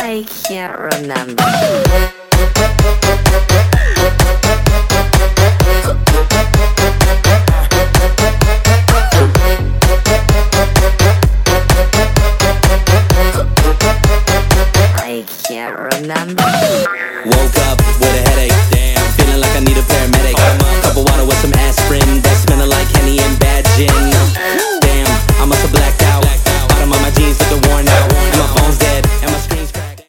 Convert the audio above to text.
I can't remember. I can't remember. Woke up with a headache, damn, feeling like I need a paramedic.